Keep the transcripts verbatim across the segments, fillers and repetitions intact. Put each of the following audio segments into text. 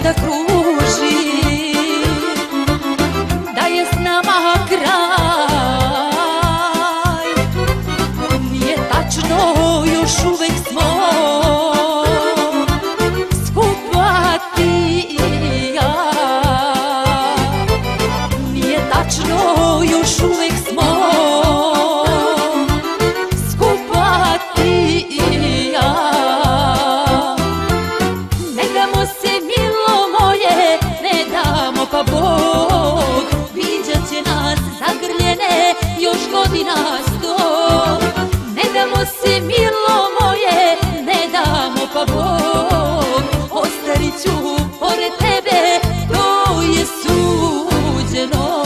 svuda kruži, da je s nama kraj. Nije tačno, još uvek smo skupa ti i ja. Nije tačno, još uvek smo skupa ti i ja. Ne damo se, milo moje, ne damo pa Bog. Viđat će nas zagrljene još godina sto. Ne damo se, milo moje, ne damo pa Bog. Ostarit ću pored tebe, to je suđeno.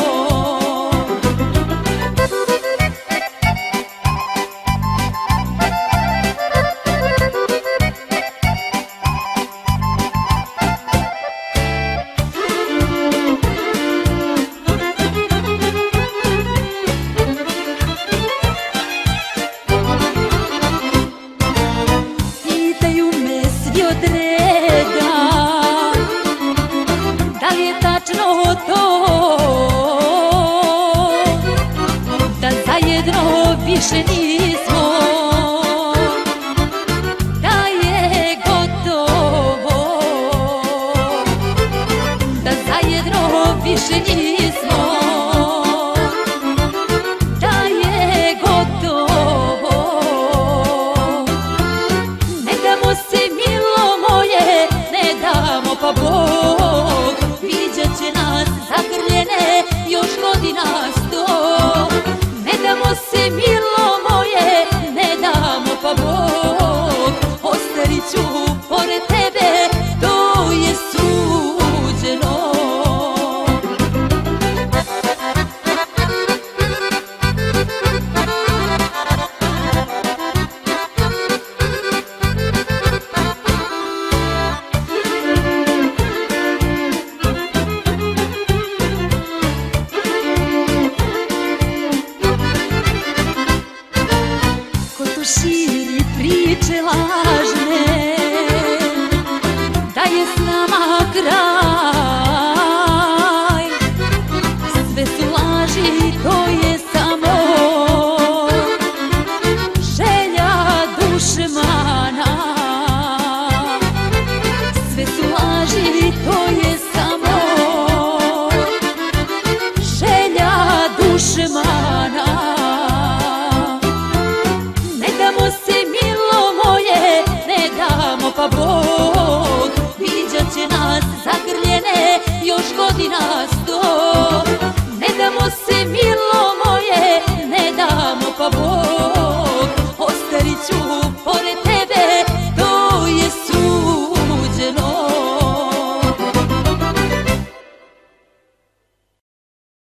Od reda, da li je tačno to da zajedno više nismo, da je gotovo, da zajedno više nismo, da je gotovo. Ne damo se, pa Bog, viđat će nas zagrljene još godina sto. Ne damo se, milo moje, ne damo pa Bog. Ostarit ću pored tebe, to je suđeno. Širi priče lažne, da je s nama kraj. Sve su laži, to je samo želja dušmana. Sve su laži, to je samo želja dušmana. Pa Bog, viđat će nas zagrljene još godina